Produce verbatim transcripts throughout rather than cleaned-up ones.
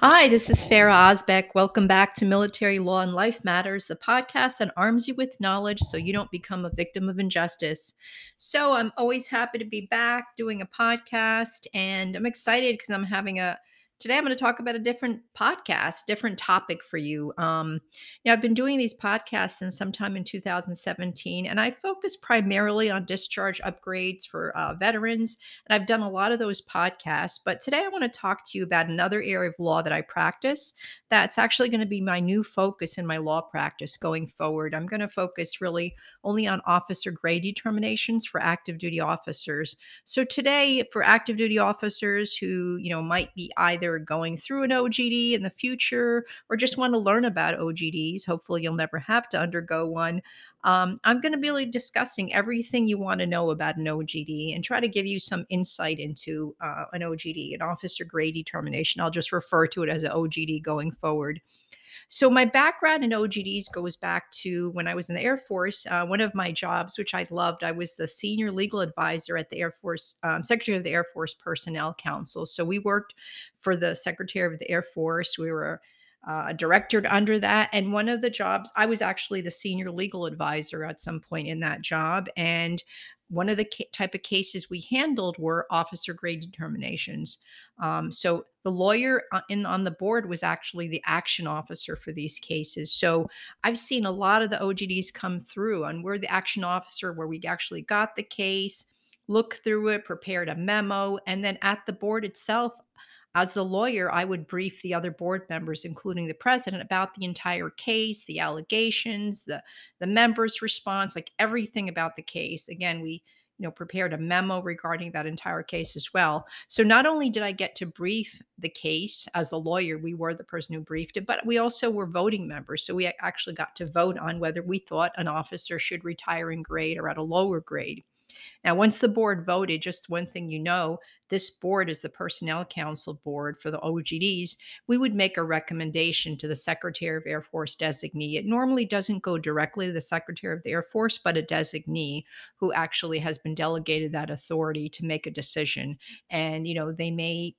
Hi, this is Farah Osbeck. Welcome back to Military Law and Life Matters, the podcast that arms you with knowledge so you don't become a victim of injustice. So, I'm always happy to be back doing a podcast, and I'm excited because I'm having a today I'm going to talk about a different podcast, different topic for you. Um, you know, I've been doing these podcasts since sometime in two thousand seventeen, and I focus primarily on discharge upgrades for uh, veterans, and I've done a lot of those podcasts. But today I want to talk to you about another area of law that I practice that's actually going to be my new focus in my law practice going forward. I'm going to focus really only on officer grade determinations for active duty officers. So today, for active duty officers who, you know, might be either going through an O G D in the future or just want to learn about O G Ds, hopefully you'll never have to undergo one. Um, I'm going to be really discussing everything you want to know about an O G D and try to give you some insight into uh, an O G D, an officer grade determination. I'll just refer to it as an O G D going forward. So, my background in O G Ds goes back to when I was in the Air Force. Uh, one of my jobs, which I loved, I was the senior legal advisor at the Air Force, um, Secretary of the Air Force Personnel Council. So, we worked for the Secretary of the Air Force. We were uh, directored under that. And one of the jobs, I was actually the senior legal advisor at some point in that job. And one of the ca- type of cases we handled were officer grade determinations. Um, so the lawyer uh, in on the board was actually the action officer for these cases. So I've seen a lot of the O G Ds come through, and we're the action officer where we actually got the case, looked through it, prepared a memo, and then at the board itself, as the lawyer, I would brief the other board members, including the president, about the entire case, the allegations, the the members' response, like everything about the case. Again, we you know prepared a memo regarding that entire case as well. So not only did I get to brief the case as the lawyer, we were the person who briefed it, but we also were voting members. So we actually got to vote on whether we thought an officer should retire in grade or at a lower grade. Now, once the board voted, just one thing you know, this board is the Personnel Council board for the O G Ds. We would make a recommendation to the Secretary of Air Force designee. It normally doesn't go directly to the Secretary of the Air Force, but a designee who actually has been delegated that authority to make a decision. And, you know, they may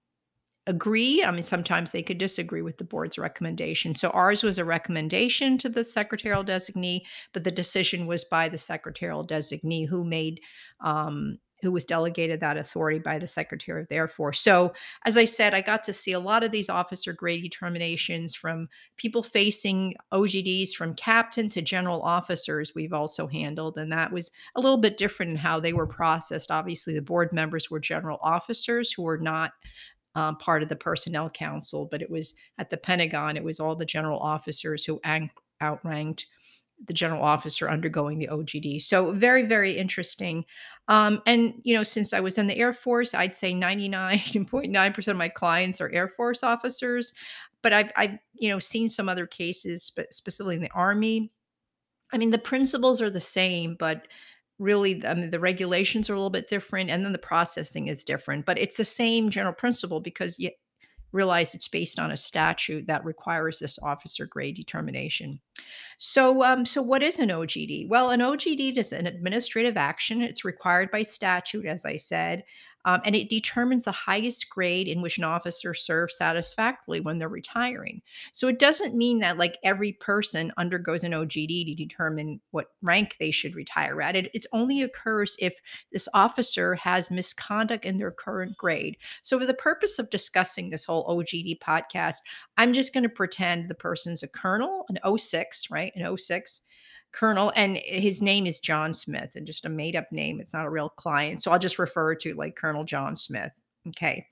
agree. I mean, sometimes they could disagree with the board's recommendation. So ours was a recommendation to the secretarial designee, but the decision was by the secretarial designee who made um, who was delegated that authority by the Secretary of the Air Force. So, as I said, I got to see a lot of these officer grade determinations from people facing O G Ds, from captain to general officers. We've also handled, and that was a little bit different in how they were processed. Obviously, the board members were general officers who were not um, part of the personnel council, but it was at the Pentagon. It was all the general officers who ang- outranked the general officer undergoing the O G D. So very, very interesting. Um, and you know, since I was in the Air Force, I'd say ninety-nine point nine percent of my clients are Air Force officers. But I've, I've you know, seen some other cases, but specifically in the Army. I mean, the principles are the same, but really, I mean, the regulations are a little bit different, and then the processing is different. But it's the same general principle because you realize it's based on a statute that requires this officer grade determination. So, um, so what is an O G D? Well, an O G D is an administrative action. It's required by statute, as I said, um, and it determines the highest grade in which an officer serves satisfactorily when they're retiring. So it doesn't mean that like every person undergoes an O G D to determine what rank they should retire at. It, it only occurs if this officer has misconduct in their current grade. So, for the purpose of discussing this whole O G D podcast, I'm just going to pretend the person's a colonel, an oh six, right? An oh six colonel, and his name is John Smith, and just a made up name. It's not a real client. So I'll just refer to like Colonel John Smith. Okay.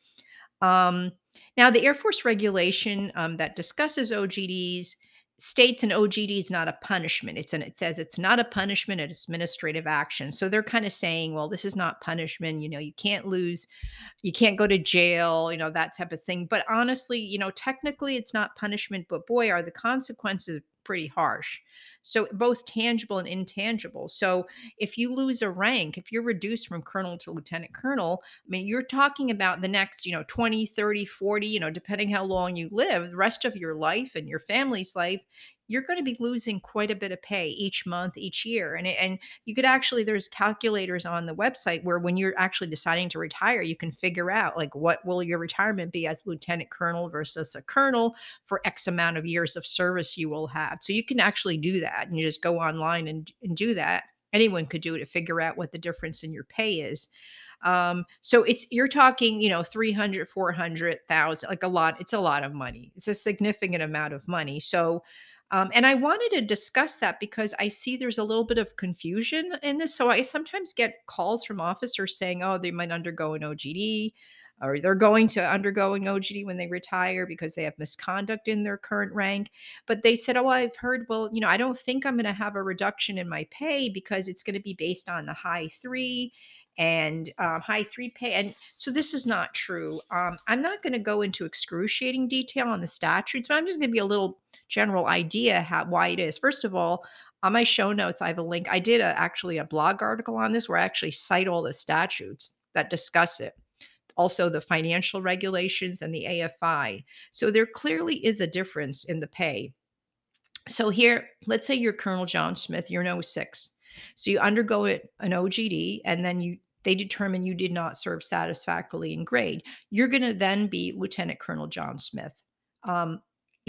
Um, Now, the Air Force regulation um, that discusses O G Ds states an O G D is not a punishment. It's an it says it's not a punishment, it's administrative action. So they're kind of saying, well, this is not punishment. You know, you can't lose, you can't go to jail, you know, that type of thing. But honestly, you know, technically it's not punishment, but boy, are the consequences pretty harsh. So both tangible and intangible. So if you lose a rank, if you're reduced from colonel to lieutenant colonel, I mean, you're talking about the next, you know, twenty, thirty, forty, you know, depending how long you live, the rest of your life and your family's life, you're going to be losing quite a bit of pay each month, each year. And, it- and you could actually, there's calculators on the website where when you're actually deciding to retire, you can figure out like what will your retirement be as lieutenant colonel versus a colonel for X amount of years of service you will have. So you can actually do that and you just go online and, and do that. Anyone could do it to figure out what the difference in your pay is. Um, so it's you're talking, you know, three hundred, four hundred thousand, like a lot. It's a lot of money. It's a significant amount of money. So um, and I wanted to discuss that because I see there's a little bit of confusion in this. So I sometimes get calls from officers saying, oh, they might undergo an O G D or they're going to undergo an O G D when they retire because they have misconduct in their current rank. But they said, oh, I've heard, well, you know, I don't think I'm going to have a reduction in my pay because it's going to be based on the high three and um, high three pay. And so this is not true. Um, I'm not going to go into excruciating detail on the statutes, but I'm just going to be a little general idea how why it is. First of all, on my show notes, I have a link. I did a, actually a blog article on this where I actually cite all the statutes that discuss it. Also, the financial regulations and the A F I. So there clearly is a difference in the pay. So here, let's say you're Colonel John Smith, you're an oh six. So you undergo it, an O G D, and then you they determine you did not serve satisfactorily in grade. You're going to then be Lieutenant Colonel John Smith. Um,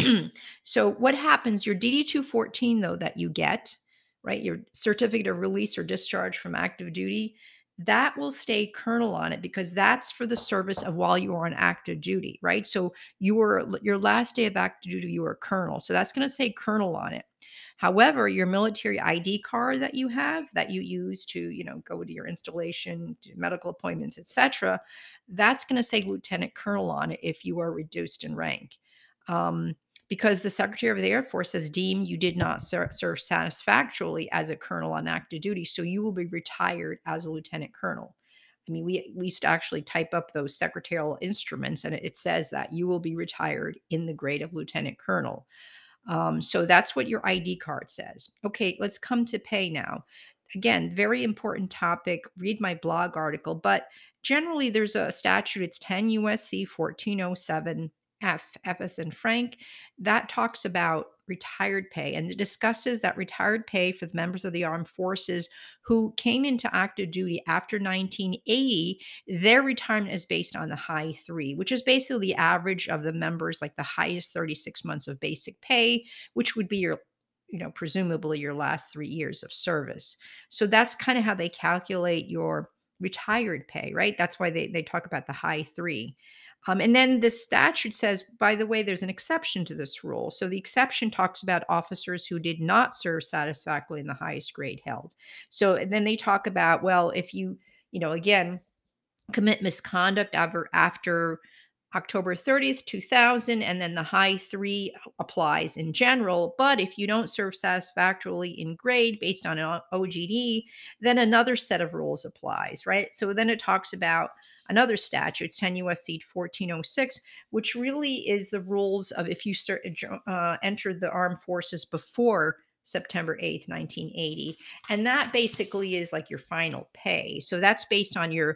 so what happens? Your D D two fourteen, though, that you get, right? Your certificate of release or discharge from active duty, that will stay colonel on it because that's for the service of while you are on active duty, right? So you were your last day of active duty, you were a colonel. So that's going to say colonel on it. However, your military I D card that you have that you use to, you know, go to your installation, to medical appointments, et cetera, that's going to say lieutenant colonel on it if you are reduced in rank. Um, because the Secretary of the Air Force has deemed you did not ser- serve satisfactorily as a colonel on active duty, so you will be retired as a lieutenant colonel. I mean, we we used to actually type up those secretarial instruments, and it, it says that you will be retired in the grade of lieutenant colonel. Um, so that's what your I D card says. Okay, let's come to pay now. Again, very important topic. Read my blog article, but generally there's a statute. It's ten U S C fourteen oh seven F, F as in Frank, that talks about retired pay and it discusses that retired pay for the members of the armed forces who came into active duty after nineteen eighty. Their retirement is based on the high three, which is basically the average of the members, like the highest thirty-six months of basic pay, which would be your, you know, presumably your last three years of service. So that's kind of how they calculate your retired pay, right? That's why they, they talk about the high three. Um, and then the statute says, by the way, there's an exception to this rule. So the exception talks about officers who did not serve satisfactorily in the highest grade held. So and then they talk about, well, if you, you know, again, commit misconduct after, after October thirtieth, two thousand, and then the high three applies in general. But if you don't serve satisfactorily in grade based on an O G D, then another set of rules applies, right? So then it talks about another statute, ten U S C fourteen oh six, which really is the rules of if you ser- uh, entered the armed forces before September eighth, nineteen eighty. And that basically is like your final pay. So that's based on your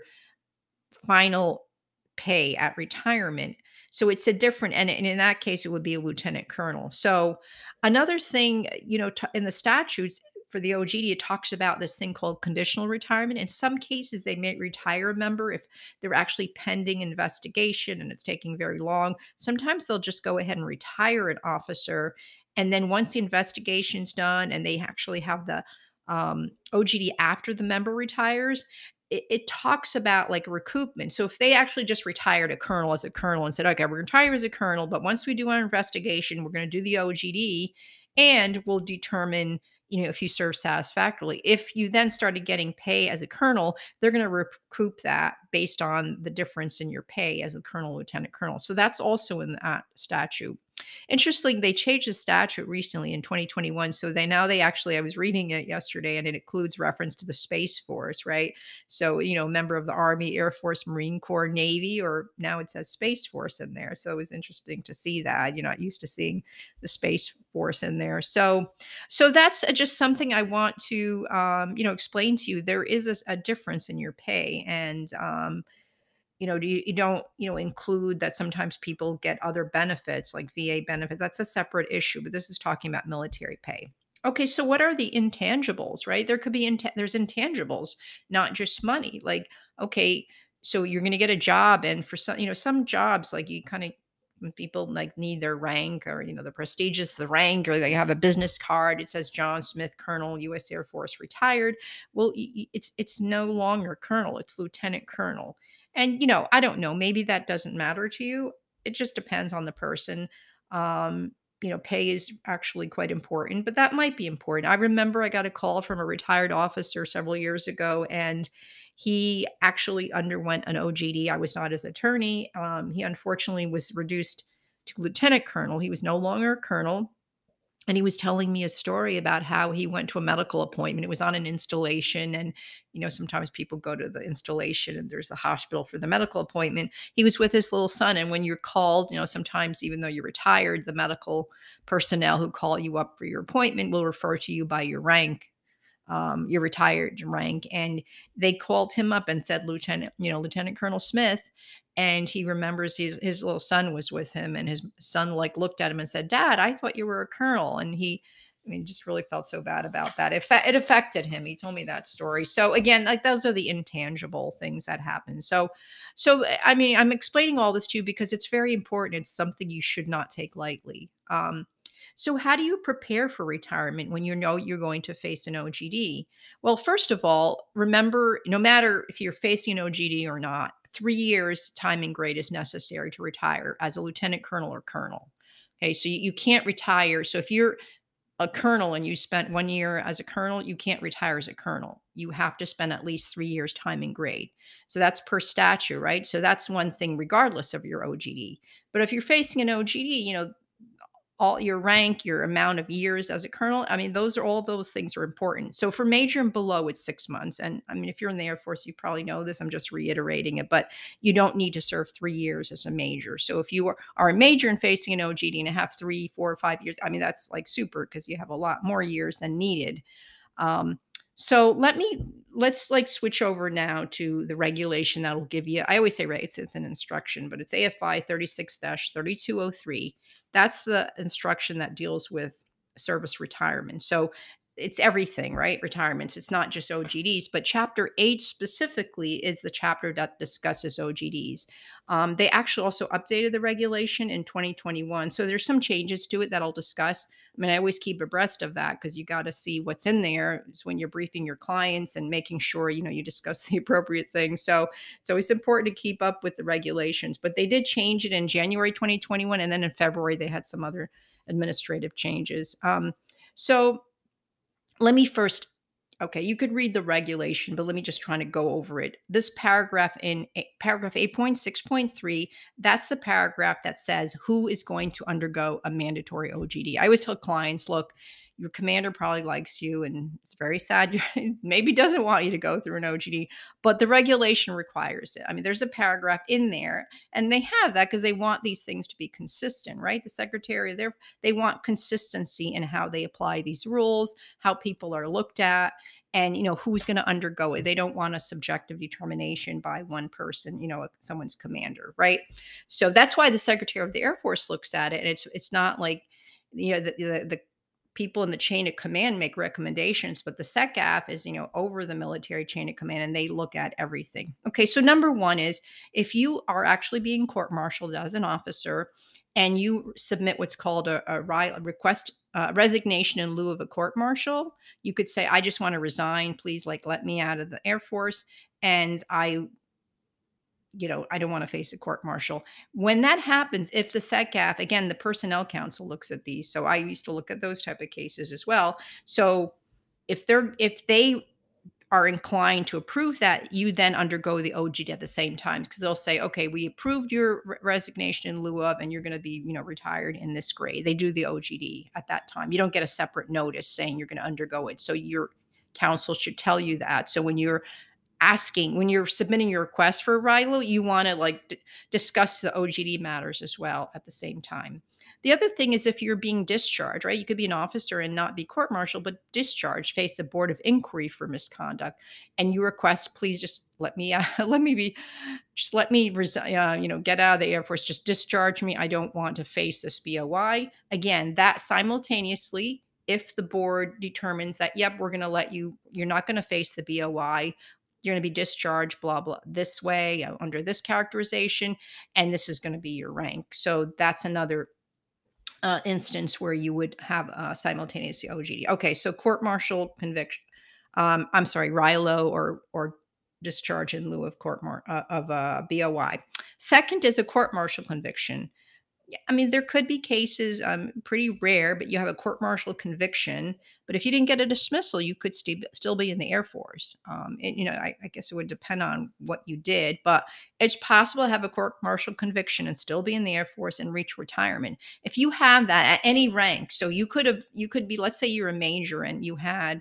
final pay at retirement. So it's a different, and, and in that case, it would be a lieutenant colonel. So another thing, you know, t- in the statutes for the O G D, it talks about this thing called conditional retirement. In some cases, they may retire a member if they're actually pending investigation and it's taking very long. Sometimes they'll just go ahead and retire an officer. And then once the investigation's done and they actually have the um, O G D after the member retires, it, it talks about like recoupment. So if they actually just retired a colonel as a colonel and said, okay, we're going to retire as a colonel, but once we do our investigation, we're going to do the O G D and we'll determine, you know, if you serve satisfactorily. If you then started getting pay as a colonel, they're going to recoup that based on the difference in your pay as a colonel, lieutenant colonel. So that's also in that statute. Interesting, they changed the statute recently in twenty twenty-one. So they now they actually, I was reading it yesterday and it includes reference to the Space Force, right? So, you know, member of the Army, Air Force, Marine Corps, Navy, or now it says Space Force in there. So it was interesting to see that. You're not used to seeing the Space Force in there. So, so that's uh, just something I want to, um, you know, explain to you. There is a, a difference in your pay. And, um, you know, do you, you don't, you know, include that sometimes people get other benefits like V A benefit. That's a separate issue, but this is talking about military pay. Okay, so what are the intangibles, right? There could be int- there's intangibles, not just money. Like, okay, so you're going to get a job, and for some, you know, some jobs, like you kind of when people like need their rank or you know the prestigious the rank or they have a business card, it says John Smith, Colonel, U S Air Force, retired. Well, y- y- it's it's no longer colonel, it's lieutenant colonel. And you know, I don't know, maybe that doesn't matter to you. It just depends on the person. Um, you know, pay is actually quite important, but that might be important. I remember I got a call from a retired officer several years ago, and he actually underwent an O G D. I was not his attorney. Um, he unfortunately was reduced to lieutenant colonel. He was no longer a colonel. And he was telling me a story about how he went to a medical appointment. It was on an installation. And, you know, sometimes people go to the installation and there's the hospital for the medical appointment. He was with his little son. And when you're called, you know, sometimes even though you're retired, the medical personnel who call you up for your appointment will refer to you by your rank, um, your retired rank. And they called him up and said, Lieutenant, you know, Lieutenant Colonel Smith. And he remembers his his little son was with him, and his son like looked at him and said, "Dad, I thought you were a colonel." And he, I mean, just really felt so bad about that. It, fa- it affected him. He told me that story. So again, like those are the intangible things that happen. So, so I mean, I'm explaining all this to you because it's very important. It's something you should not take lightly. Um, so, how do you prepare for retirement when you know you're going to face an O G D? Well, first of all, remember no matter if you're facing an O G D or not, three years timing grade is necessary to retire as a lieutenant colonel or colonel. Okay, so you, you can't retire. So, if you're a colonel and you spent one year as a colonel, you can't retire as a colonel. You have to spend at least three years timing grade. So, that's per statute, right? So, that's one thing, regardless of your O G D. But if you're facing an O G D, you know, all your rank, your amount of years as a colonel. I mean, those are all those things are important. So for major and below, it's six months. And I mean, if you're in the Air Force, you probably know this. I'm just reiterating it, but you don't need to serve three years as a major. So if you are, are a major and facing an O G D and have three, four, or five years, I mean, that's like super because you have a lot more years than needed. Um, so let me let's like switch over now to the regulation that'll give you. I always say right, it's, it's an instruction, but it's A F I thirty-six thirty-two oh three. That's the instruction that deals with service retirement. So it's everything, right? Retirements. It's not just O G Ds, but Chapter eight specifically is the chapter that discusses O G Ds. Um, they actually also updated the regulation in twenty twenty-one. So there's some changes to it that I'll discuss. I mean, I always keep abreast of that because you got to see what's in there is when you're briefing your clients and making sure, you know, you discuss the appropriate things. So it's always important to keep up with the regulations. But they did change it in January twenty twenty-one. And then in February, they had some other administrative changes. Um, so let me first okay, you could read the regulation, but let me just try to go over it. This paragraph in a- paragraph eight point six point three, that's the paragraph that says who is going to undergo a mandatory O G D. I always tell clients, look, your commander probably likes you and it's very sad maybe doesn't want you to go through an O G D, but the regulation requires it. I mean, there's a paragraph in there and they have that because they want these things to be consistent, right? The secretary there, they want consistency in how they apply these rules, how people are looked at, and you know who's going to undergo it. They don't want a subjective determination by one person, you know, someone's commander, right? So that's why the secretary of the Air Force looks at it, and it's it's not like you know the the, the people in the chain of command make recommendations, but the SecAF is, you know, over the military chain of command and they look at everything. Okay, so number one is if you are actually being court-martialed as an officer and you submit what's called a, a, a request uh, resignation in lieu of a court-martial, you could say, I just want to resign. Please, like, let me out of the Air Force. And I you know, I don't want to face a court martial. When that happens, if the SecAF, again, the personnel council looks at these. So I used to look at those type of cases as well. So if they're if they are inclined to approve that, you then undergo the O G D at the same time because they'll say, okay, we approved your re- resignation in lieu of, and you're going to be, you know, retired in this grade. They do the O G D at that time. You don't get a separate notice saying you're going to undergo it. So your council should tell you that. So when you're asking when you're submitting your request for a R I L O, you want to like d- discuss the O G D matters as well at the same time. The other thing is if you're being discharged, right? You could be an officer and not be court-martialed, but discharged, face a board of inquiry for misconduct, and you request, please just let me, uh, let me be, just let me resign, uh, you know, get out of the Air Force, just discharge me. I don't want to face this B O I. Again, that simultaneously, if the board determines that, yep, we're going to let you, you're not going to face the B O I, you're going to be discharged, blah, blah, this way, uh, under this characterization, and this is going to be your rank. So that's another uh, instance where you would have uh, simultaneous O G D. Okay, so court martial conviction. Um, I'm sorry, R I L O or or discharge in lieu of court mar- uh, of uh, B O I. Second is a court martial conviction. Yeah, I mean, there could be cases, um, pretty rare, but you have a court martial conviction. But if you didn't get a dismissal, you could st- still be in the Air Force. Um, and, you know, I, I guess it would depend on what you did, but it's possible to have a court martial conviction and still be in the Air Force and reach retirement. If you have that at any rank, so you could have, you could be, let's say you're a major and you had,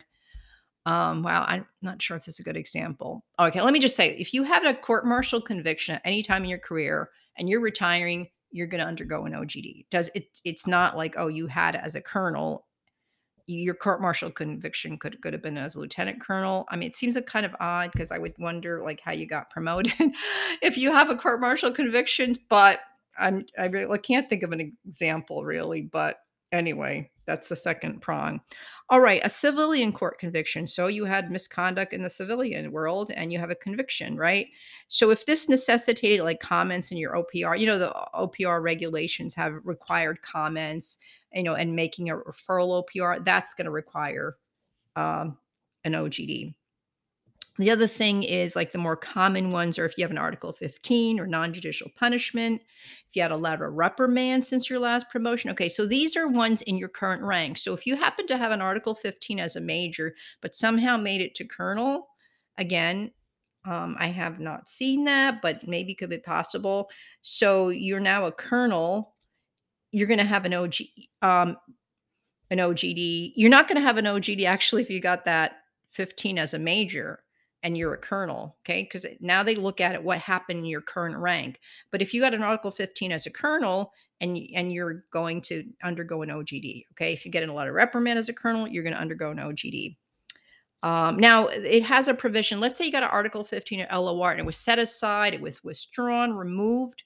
um, wow, I'm not sure if this is a good example. Okay, let me just say, if you have a court martial conviction at any time in your career and you're retiring, you're going to undergo an O G D. Does it? It's not like, oh, you had it as a colonel. Your court martial conviction could could have been as a lieutenant colonel. I mean, it seems a kind of odd because I would wonder like how you got promoted if you have a court martial conviction. But I'm I really I can't think of an example really. But anyway, that's the second prong. All right, a civilian court conviction. So you had misconduct in the civilian world and you have a conviction, right? So if this necessitated like comments in your O P R, you know, the O P R regulations have required comments, you know, and making a referral O P R, that's going to require um, an O G D. The other thing is like the more common ones are if you have an Article fifteen or non-judicial punishment, if you had a letter of reprimand since your last promotion. Okay, so these are ones in your current rank. So if you happen to have an Article fifteen as a major, but somehow made it to colonel, again, um, I have not seen that, but maybe could be possible. So you're now a colonel. You're going to have an O G, um, an O G D. You're not going to have an O G D actually if you got that fifteen as a major and you're a colonel, okay? Because now they look at it what happened in your current rank. But if you got an Article fifteen as a colonel and y- and you're going to undergo an O G D, okay? If you get a letter of reprimand as a colonel, you're going to undergo an O G D. Um, now it has a provision. Let's say you got an Article fifteen or L O R and it was set aside, it was withdrawn, removed.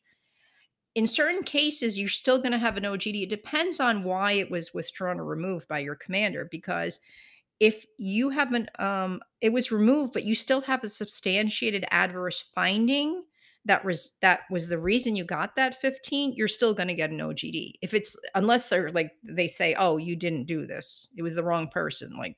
In certain cases, you're still going to have an O G D. It depends on why it was withdrawn or removed by your commander. Because if you haven't, um, it was removed, but you still have a substantiated adverse finding that was that was the reason you got that fifteen, you're still going to get an O G D. If it's unless they're like they say, oh, you didn't do this, it was the wrong person. Like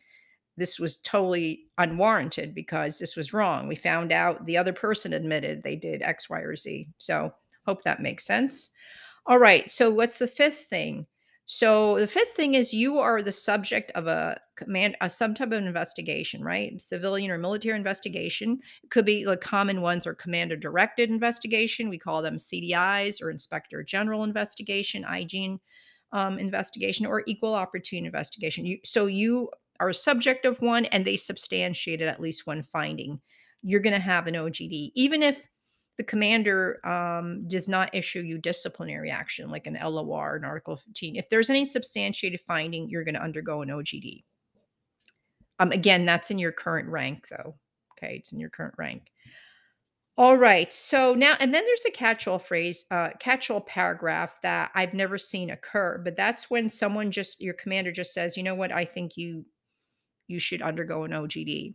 this was totally unwarranted because this was wrong. We found out the other person admitted they did X, Y, or Z. So hope that makes sense. All right. So what's the fifth thing? So the fifth thing is you are the subject of a command, a some type of investigation, right? Civilian or military investigation. It could be like common ones or commander directed investigation. We call them C D Is or Inspector General investigation, I G N um, investigation, or equal opportunity investigation. You, so you are a subject of one and they substantiated at least one finding. You're going to have an O G D, even if the commander um, does not issue you disciplinary action like an L O R, an Article fifteen. If there's any substantiated finding, you're going to undergo an O G D. Um, again, that's in your current rank, though. Okay, it's in your current rank. All right. So now, and then there's a catch-all phrase, uh, catch-all paragraph that I've never seen occur, but that's when someone just, your commander just says, you know what, I think you you should undergo an O G D.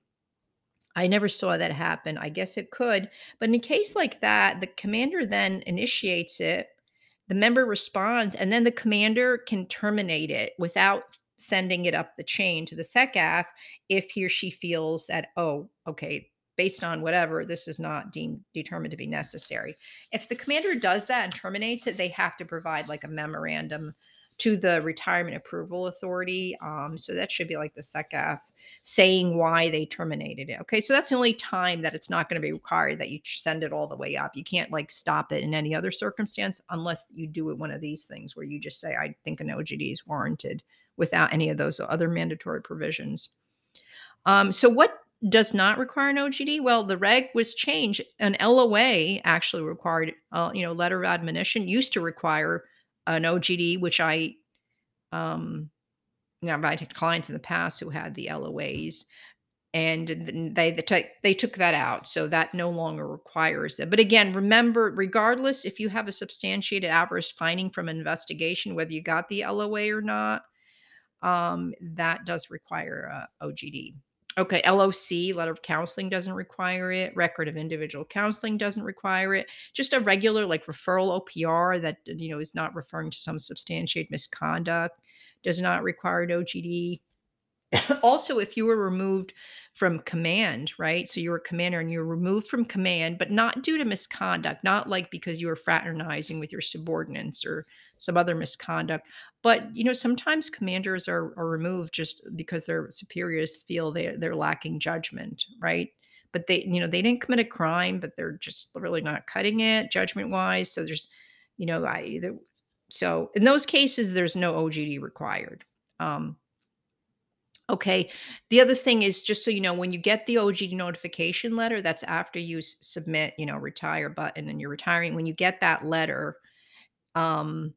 I never saw that happen. I guess it could. But in a case like that, the commander then initiates it, the member responds, and then the commander can terminate it without sending it up the chain to the SECAF if he or she feels that, oh, okay, based on whatever, this is not deemed determined to be necessary. If the commander does that and terminates it, they have to provide like a memorandum to the retirement approval authority. Um, so that should be like the SECAF saying why they terminated it. Okay, so that's the only time that it's not going to be required that you send it all the way up. You can't like stop it in any other circumstance unless you do it one of these things where you just say, I think an O G D is warranted without any of those other mandatory provisions. Um, so what does not require an O G D? Well, the reg was changed. An L O A actually required, uh, you know, letter of admonition used to require an O G D, which I, um, you know, I've had clients in the past who had the L O As, and th- they they, took they took that out, so that no longer requires it. But again, remember, regardless if you have a substantiated adverse finding from an investigation, whether you got the L O A or not, um, that does require a O G D. Okay, L O C, letter of counseling, doesn't require it. Record of individual counseling doesn't require it. Just a regular like referral O P R that you know is not referring to some substantiated misconduct does not require an O G D. Also, if you were removed from command, right? So you were a commander and you were removed from command, but not due to misconduct, not like because you were fraternizing with your subordinates or some other misconduct. But you know, sometimes commanders are, are removed just because their superiors feel they they're lacking judgment, right? But they, you know, they didn't commit a crime, but they're just really not cutting it judgment wise. So there's, you know, I either so in those cases, there's no O G D required. Um, Okay. The other thing is just so you know, when you get the O G D notification letter, that's after you s- submit, you know, retire button and you're retiring. When you get that letter, um,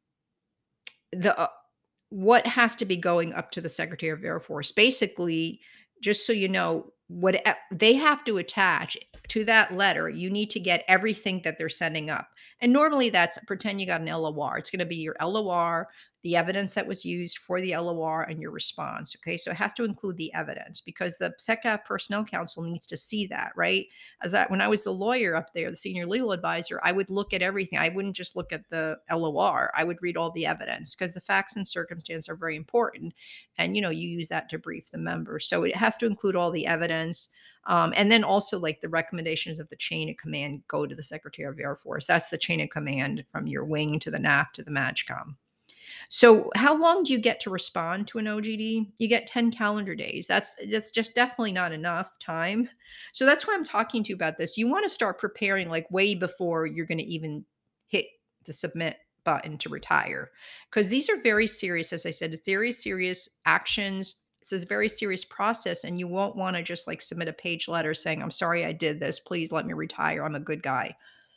the uh, what has to be going up to the Secretary of Air Force? Basically, just so you know, what e- they have to attach to that letter, you need to get everything that they're sending up. And normally that's pretend you got an L O R. It's going to be your L O R, the evidence that was used for the L O R, and your response. Okay. So it has to include the evidence because the SecDef Personnel Council needs to see that, right? As I, when I was the lawyer up there, the senior legal advisor, I would look at everything. I wouldn't just look at the L O R. I would read all the evidence because the facts and circumstances are very important. And, you know, you use that to brief the members. So it has to include all the evidence. Um, and then also like the recommendations of the chain of command go to the Secretary of Air Force. That's the chain of command from your wing to the N A F to the MAGCOM. So, how long do you get to respond to an O G D? You get ten calendar days. That's that's just definitely not enough time. So that's why I'm talking to you about this. You want to start preparing like way before you're going to even hit the submit button to retire. Because these are very serious, as I said, it's very serious actions. It's a very serious process, and you won't want to just like submit a page letter saying, I'm sorry I did this. Please let me retire. I'm a good guy.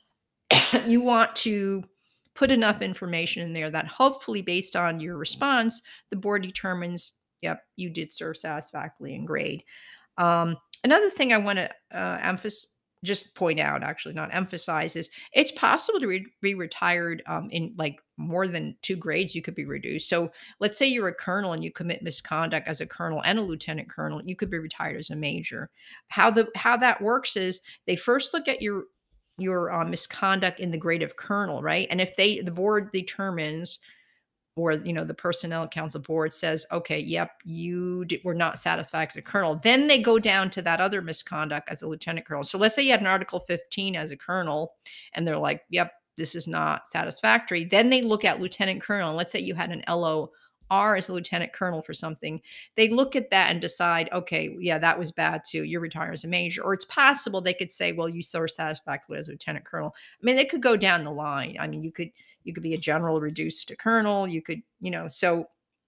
You want to put enough information in there that hopefully based on your response, the board determines, yep, you did serve satisfactorily and grade. Um, another thing I want to uh, emphasize, just point out, actually, not emphasize, is it's possible to re- be retired um, in like more than two grades. You could be reduced. So let's say you're a colonel and you commit misconduct as a colonel and a lieutenant colonel, you could be retired as a major. How the how that works is they first look at your your uh, misconduct in the grade of colonel, right? And if they the board determines or you know the personnel council board says okay yep you d- were not satisfied as a colonel, then they go down to that other misconduct as a lieutenant colonel. So let's say you had an article fifteen as a colonel and they're like yep this is not satisfactory, then they look at lieutenant colonel. And let's say you had an L O R as a lieutenant colonel for something, they look at that and decide okay yeah that was bad too, you're retired as a major. Or it's possible they could say well you served satisfactorily as a lieutenant colonel. I mean they could go down the line. I mean you could you could be a general reduced to colonel. You could, you know, so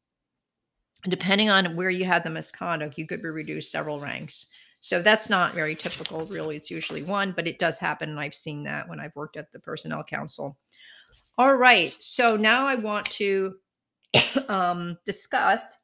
depending on where you had the misconduct, you could be reduced several ranks. So that's not very typical, really. It's usually one, but it does happen. And I've seen that when I've worked at the Personnel Council. All right. So now I want to um, discuss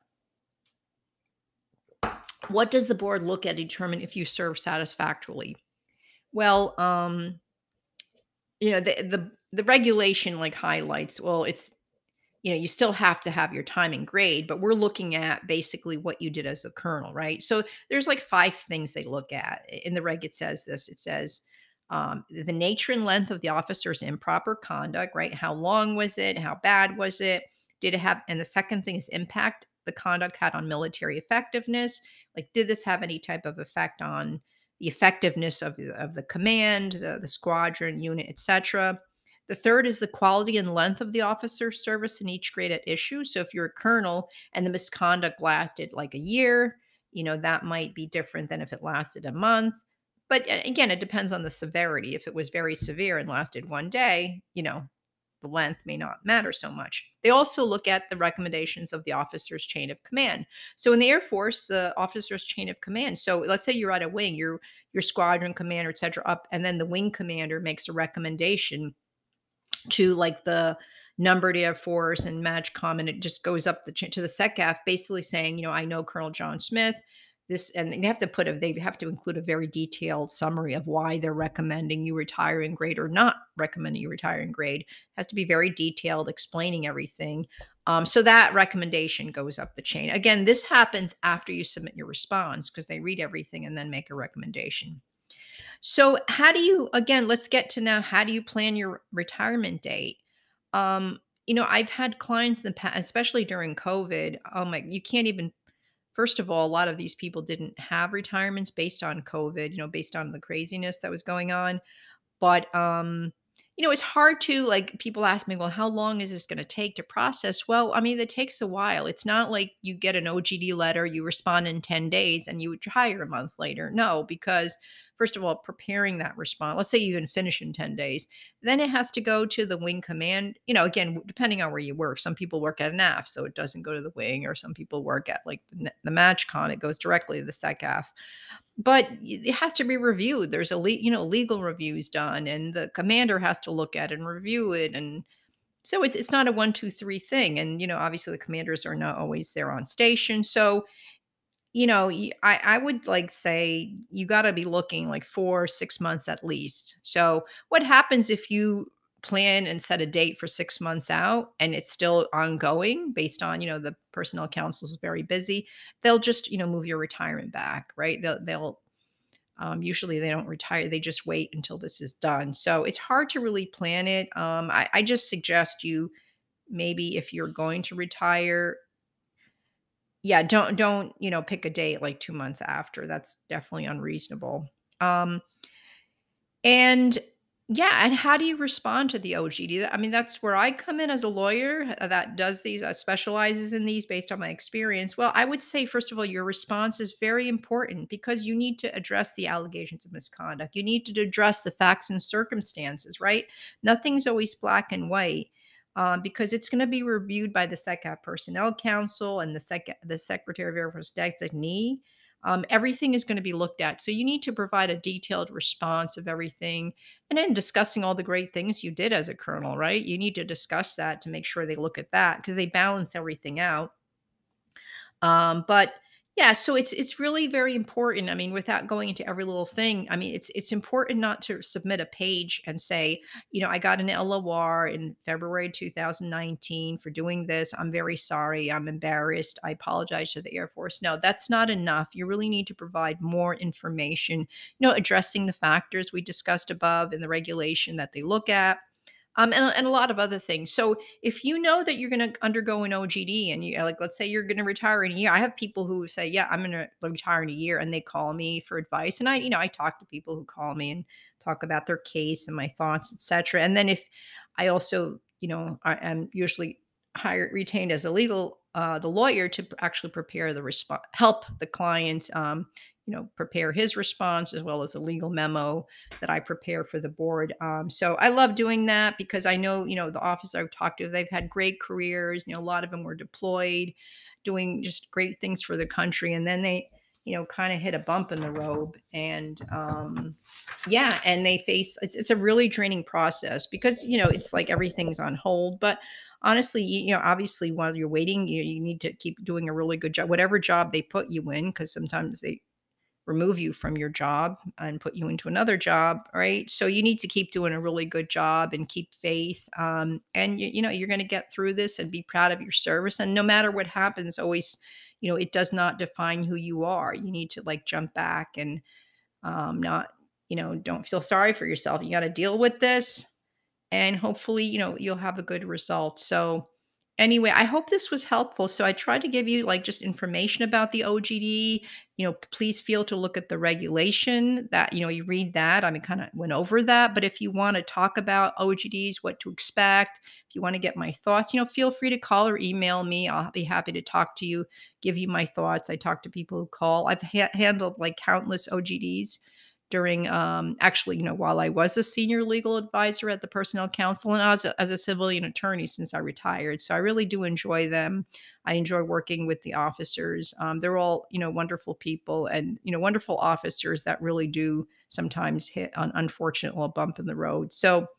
what does the board look at to determine if you serve satisfactorily? Well, um, you know, the, the the regulation like highlights, well, it's you know, you still have to have your time and grade, but we're looking at basically what you did as a colonel, right? So there's like five things they look at. In the reg, it says this. It says um, the nature and length of the officer's improper conduct, right? How long was it? How bad was it? Did it have? And the second thing is impact the conduct had on military effectiveness. Like, did this have any type of effect on the effectiveness of, the- of the command, the, the squadron, unit, et cetera? The third is the quality and length of the officer's service in each grade at issue. So if you're a colonel and the misconduct lasted like a year, you know, that might be different than if it lasted a month. But a- again, it depends on the severity. If it was very severe and lasted one day, you know, the length may not matter so much. They also look at the recommendations of the officer's chain of command. So in the Air Force, the officer's chain of command. So let's say you're at a wing, your your squadron commander, et cetera, up, and then the wing commander makes a recommendation to like the number to Air Force and MAJCOM, and it just goes up the ch- to the SECAF, basically saying, you know, I know Colonel John Smith. This, and they have to put a, they have to include a very detailed summary of why they're recommending you retire in grade or not recommending you retire in grade. It has to be very detailed, explaining everything. Um, so that recommendation goes up the chain. Again, this happens after you submit your response because they read everything and then make a recommendation. So, how do you, again, let's get to now, how do you plan your retirement date? Um, you know, I've had clients in the past, especially during COVID. Oh my, you can't even, first of all, a lot of these people didn't have retirements based on COVID, you know, based on the craziness that was going on. But, um, you know, it's hard to like people ask me, well, how long is this going to take to process? Well, I mean, it takes a while. It's not like you get an O G D letter, you respond in ten days and you retire a month later. No, because first of all, preparing that response, let's say you even finish in ten days, then it has to go to the wing command. You know, again, depending on where you work, some people work at N A F, so it doesn't go to the wing, or some people work at like the, the MAJCOM, it goes directly to the SECAF. But it has to be reviewed. There's a le you know, legal reviews done, and the commander has to look at it and review it, and so it's it's not a one, two, three thing, and, you know, obviously, the commanders are not always there on station, so, you know, y I I would, like, say you gotta be looking, like, four, six months at least. So, what happens if you plan and set a date for six months out and it's still ongoing based on, you know, the personnel council is very busy, they'll just, you know, move your retirement back, right? They'll they'll um, usually they don't retire, they just wait until this is done. So it's hard to really plan it. Um, I, I just suggest you, maybe if you're going to retire, yeah, don't don't, you know, pick a date like two months after. That's definitely unreasonable. Um, and yeah, and how do you respond to the O G D? I mean, that's where I come in as a lawyer uh, that does these, uh, specializes in these based on my experience. Well, I would say, first of all, your response is very important because you need to address the allegations of misconduct. You need to address the facts and circumstances, right? Nothing's always black and white. Um, because it's going to be reviewed by the SECAF Personnel Council and the, Sec- the Secretary of Air Force designee. Um, everything is going to be looked at. So you need to provide a detailed response of everything. And then discussing all the great things you did as a colonel, right? You need to discuss that to make sure they look at that because they balance everything out. Um, but yeah, so it's it's really very important. I mean, without going into every little thing, I mean, it's it's important not to submit a page and say, you know, I got an L O R in February two thousand nineteen for doing this. I'm very sorry. I'm embarrassed. I apologize to the Air Force. No, that's not enough. You really need to provide more information, you know, addressing the factors we discussed above in the regulation that they look at, um, and, and a lot of other things. So if you know that you're going to undergo an O G D and you like, let's say you're going to retire in a year. I have people who say, yeah, I'm going to retire in a year, and they call me for advice. And I, you know, I talk to people who call me and talk about their case and my thoughts, et cetera. And then if I also, you know, I am usually hired, retained as a legal, uh, the lawyer to p- actually prepare the response, help the client, um, you know, prepare his response as well as a legal memo that I prepare for the board. Um, so I love doing that because I know, you know, the officers I've talked to, they've had great careers. You know, a lot of them were deployed, doing just great things for the country. And then they, you know, kind of hit a bump in the road. And um, yeah, and they face, it's, it's a really draining process because, you know, it's like everything's on hold. But honestly, you, you know, obviously while you're waiting, you, you need to keep doing a really good job, whatever job they put you in, because sometimes they, remove you from your job and put you into another job, right? So you need to keep doing a really good job and keep faith. Um, and you, you know, you're going to get through this and be proud of your service. And no matter what happens, always, you know, it does not define who you are. You need to like jump back and um, not, you know, don't feel sorry for yourself. You got to deal with this, and hopefully, you know, you'll have a good result. So anyway, I hope this was helpful. So I tried to give you like just information about the O G D. You know, please feel to look at the regulation that, you know, you read that. I mean, kind of went over that. But if you want to talk about O G Ds, what to expect, if you want to get my thoughts, you know, feel free to call or email me. I'll be happy to talk to you, give you my thoughts. I talk to people who call. I've ha- handled like countless O G Ds during um actually, you know, while I was a senior legal advisor at the Personnel Council, and as a, as a civilian attorney since I retired. So I really do enjoy them. I enjoy working with the officers. Um, they're all, you know, wonderful people, and, you know, wonderful officers that really do sometimes hit an unfortunate little bump in the road. So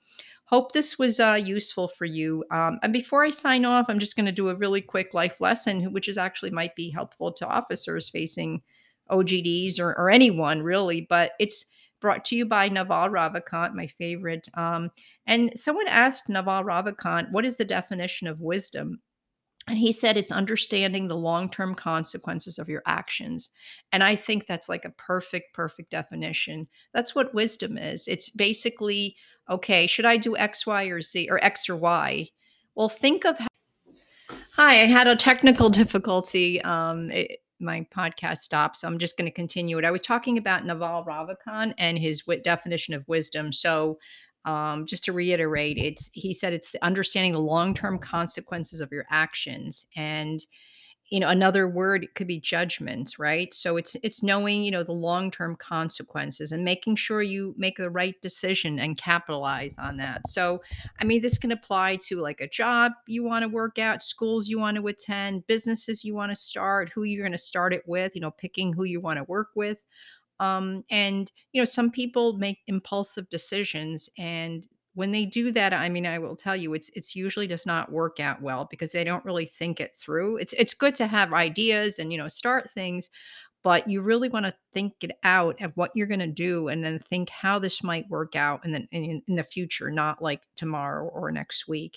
Hope this was uh, useful for you. Um, and before I sign off, I'm just going to do a really quick life lesson, which is actually might be helpful to officers facing O G Ds or, or anyone really. But it's brought to you by Naval Ravikant, my favorite. Um, and someone asked Naval Ravikant, "What is the definition of wisdom?" And he said it's understanding the long-term consequences of your actions. And I think that's like a perfect, perfect definition. That's what wisdom is. It's basically, okay, should I do X, Y, or Z, or X or Y? Well, think of how. Hi, I had a technical difficulty. Um, it, my podcast stopped, so I'm just going to continue it. I was talking about Naval Ravikant and his wi- definition of wisdom. So, um, just to reiterate, it's he said it's the understanding the long-term consequences of your actions, and you know, another word could be judgment, right? So it's it's knowing, you know, the long-term consequences and making sure you make the right decision and capitalize on that. So, I mean, this can apply to like a job you want to work out, schools you want to attend, businesses you want to start, who you're going to start it with, you know, picking who you want to work with. Um, and you know, some people make impulsive decisions, and when they do that, I mean, I will tell you, it's it's usually does not work out well because they don't really think it through. It's it's good to have ideas and you know start things, but you really want to think it out of what you're going to do, and then think how this might work out, and then in, in the future, not like tomorrow or next week.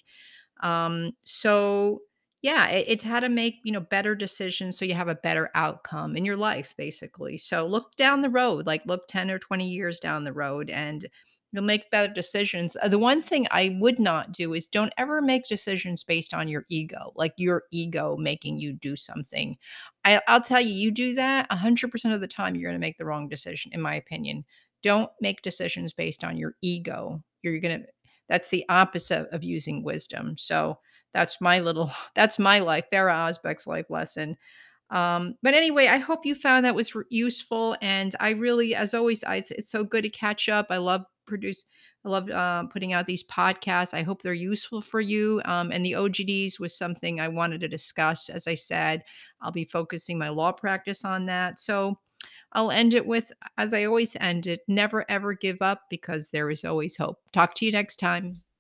Um, so yeah, it, it's how to make, you know, better decisions so you have a better outcome in your life, basically. So look down the road, like look ten or twenty years down the road and you'll make better decisions. Uh, the one thing I would not do is don't ever make decisions based on your ego, like your ego making you do something. I, I'll tell you, you do that one hundred percent of the time, you're going to make the wrong decision, in my opinion. Don't make decisions based on your ego. You're going to that's the opposite of using wisdom. So that's my little that's my life, Farah Osbeck's life lesson. Um, but anyway, I hope you found that was r- useful. And I really, as always, I, it's, it's so good to catch up. I love produce. I love uh, putting out these podcasts. I hope they're useful for you. Um, and the O G Ds was something I wanted to discuss. As I said, I'll be focusing my law practice on that. So I'll end it with, as I always end it, never ever give up because there is always hope. Talk to you next time.